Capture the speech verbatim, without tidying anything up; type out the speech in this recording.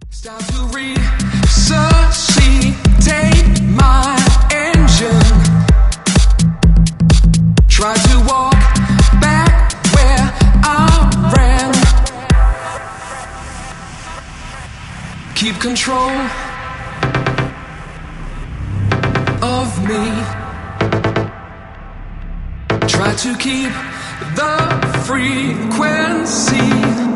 Start to resuscitate my engine. Try to walk back where I ran. Keep control of me. Try to keep the frequency.